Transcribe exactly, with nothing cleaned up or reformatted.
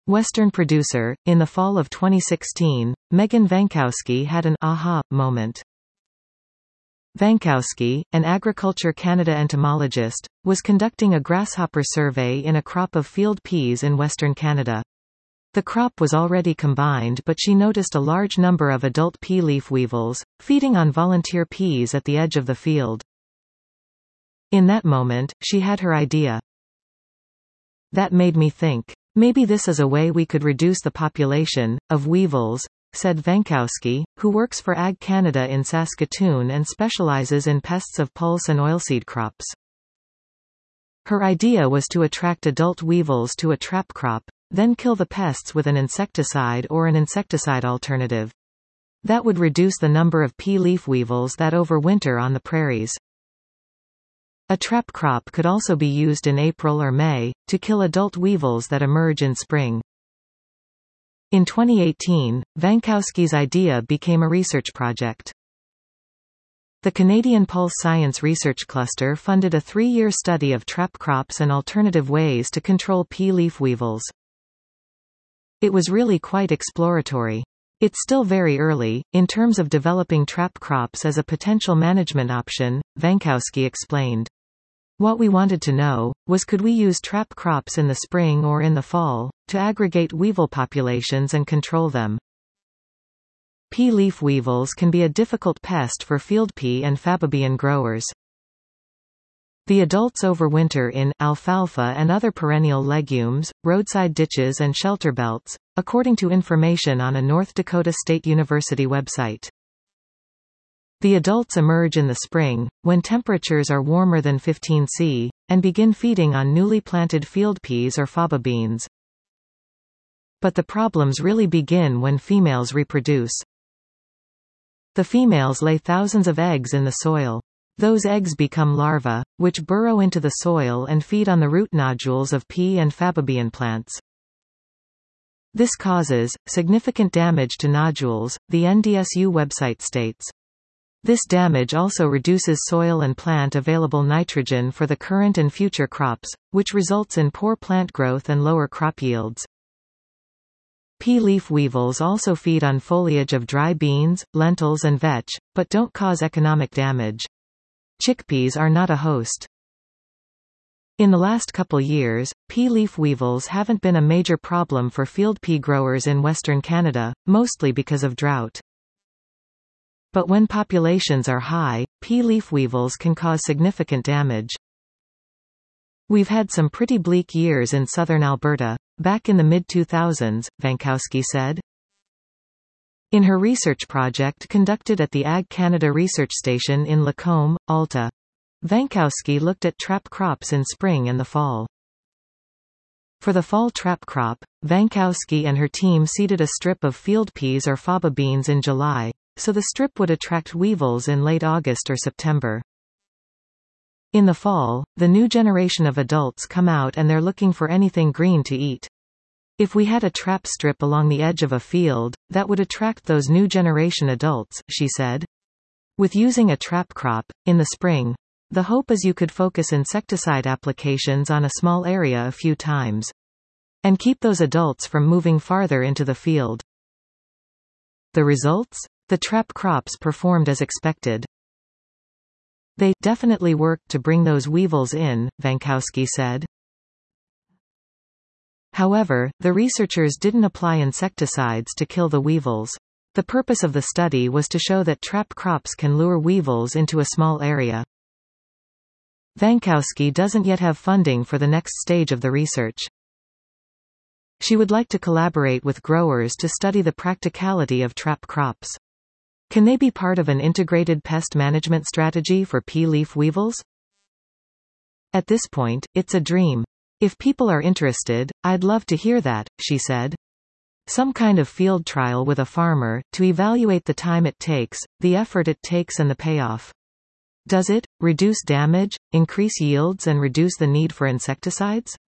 Western producer. In the fall of twenty sixteen, Megan Vankowski had an aha moment. Vankowski, an Agriculture Canada entomologist, was conducting a grasshopper survey in a crop of field peas in Western Canada. The crop was already combined, but she noticed a large number of adult pea leaf weevils, feeding on volunteer peas at the edge of the field. In that moment, she had her idea. "That made me think. Maybe this is a way we could reduce the population of weevils," said Vankowski, who works for Ag Canada in Saskatoon and specializes in pests of pulse and oilseed crops. Her idea was to attract adult weevils to a trap crop, then kill the pests with an insecticide or an insecticide alternative. That would reduce the number of pea leaf weevils that overwinter on the prairies. A trap crop could also be used in April or May, to kill adult weevils that emerge in spring. In twenty eighteen, Vankowski's idea became a research project. The Canadian Pulse Science Research Cluster funded a three-year study of trap crops and alternative ways to control pea leaf weevils. It was really quite exploratory. It's still very early, in terms of developing trap crops as a potential management option, Vankowski explained. What we wanted to know was, could we use trap crops in the spring or in the fall, to aggregate weevil populations and control them. Pea leaf weevils can be a difficult pest for field pea and faba bean growers. The adults overwinter in alfalfa and other perennial legumes, roadside ditches and shelter belts, according to information on a North Dakota State University website. The adults emerge in the spring, when temperatures are warmer than fifteen Celsius, and begin feeding on newly planted field peas or faba beans. But the problems really begin when females reproduce. The females lay thousands of eggs in the soil. Those eggs become larvae, which burrow into the soil and feed on the root nodules of pea and faba bean plants. This causes significant damage to nodules, the N D S U website states. This damage also reduces soil and plant available nitrogen for the current and future crops, which results in poor plant growth and lower crop yields. Pea leaf weevils also feed on foliage of dry beans, lentils and vetch, but don't cause economic damage. Chickpeas are not a host. In the last couple years, pea leaf weevils haven't been a major problem for field pea growers in Western Canada, mostly because of drought. But when populations are high, pea leaf weevils can cause significant damage. We've had some pretty bleak years in southern Alberta, back in the mid two thousands, Vankowski said. In her research project conducted at the Ag Canada Research Station in Lacombe, Alta, Vankowski looked at trap crops in spring and the fall. For the fall trap crop, Vankowski and her team seeded a strip of field peas or faba beans in July, so the strip would attract weevils in late August or September. In the fall, the new generation of adults come out and they're looking for anything green to eat. If we had a trap strip along the edge of a field, that would attract those new generation adults, she said. With using a trap crop, in the spring, the hope is you could focus insecticide applications on a small area a few times. And keep those adults from moving farther into the field. The results? The trap crops performed as expected. They definitely worked to bring those weevils in, Vankowski said. However, the researchers didn't apply insecticides to kill the weevils. The purpose of the study was to show that trap crops can lure weevils into a small area. Vankowski doesn't yet have funding for the next stage of the research. She would like to collaborate with growers to study the practicality of trap crops. Can they be part of an integrated pest management strategy for pea leaf weevils? At this point, it's a dream. If people are interested, I'd love to hear that, she said. Some kind of field trial with a farmer, to evaluate the time it takes, the effort it takes and the payoff. Does it reduce damage, increase yields and reduce the need for insecticides?